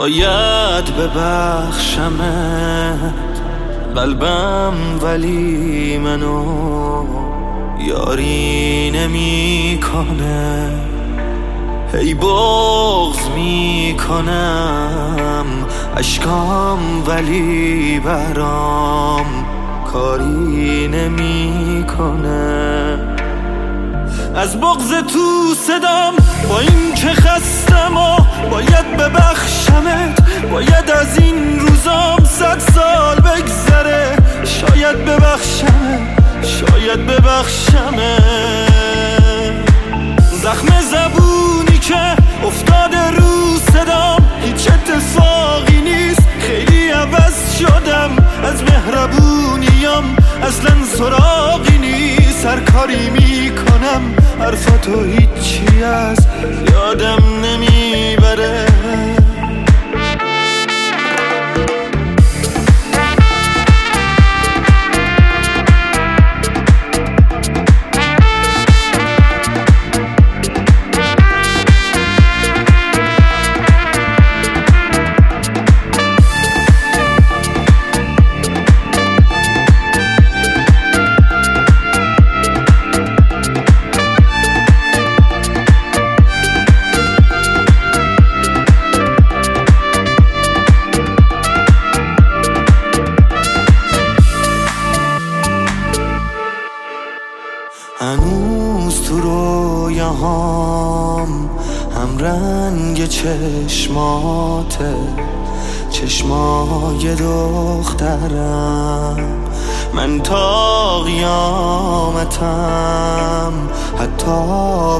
باید ببخشمت قلبم، ولی منو یاری نمی کنه. هی بغض می کنم اشکام، ولی برام کاری نمی کنه. از بغض تو صدام با این که خستم و باید ببخشمت. باید از این روزام 100 سال بگذره، شاید ببخشمت، شاید ببخشمت. زخم زبونی که افتاده رو صدام هیچ اتفاقی نیست، خیلی عوض شدم. از مهربونیام اصلا سراغی نیست. هر کاری میکنم حرفاتو هیچی از یادم نمیبره. هنوز تو رویاهام هم رنگ چشماته، چشمای دخترم. من تا قیامتم حتی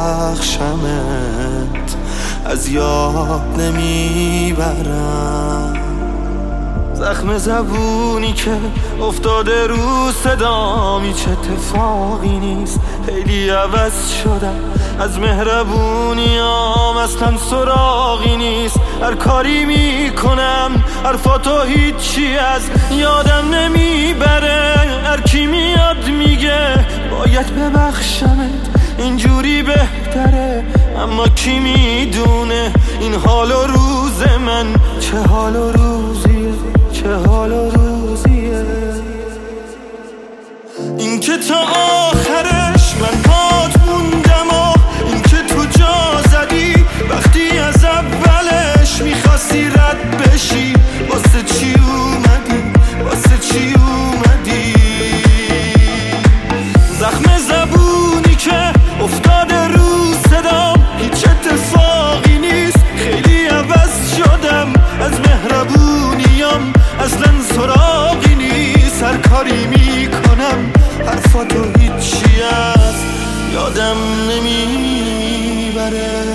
ببخشمت از یاد نمیبرم. زخم زبونی که افتاده رو صدام هیچ اتفاقی نیست، خیلی عوض شدم. از مهربونیام اصلا سراغی نیست. هر کاری میکنم حرفاتو هیچی از یادم نمیبره. هر کی میاد میگه باید ببخشمت، اینجوری بهتره. اما کی میدونه این حال و روز من چه حال و روزیه، چه حال و روزیه. این که تا آخرش من پات موندم و این که تو جا زدی وقتی از اولش میخواستی رد بشی. واسه چی اومدی، واسه چی اومدی؟ زخم زبونی که افتاده رو صدام هیچ اتفاقی نیست، خیلی عوض شدم. از مهربونیام اصلا سراغی نیست. هر کاری میکنم حرفاتو هیچی از یادم نمیبره.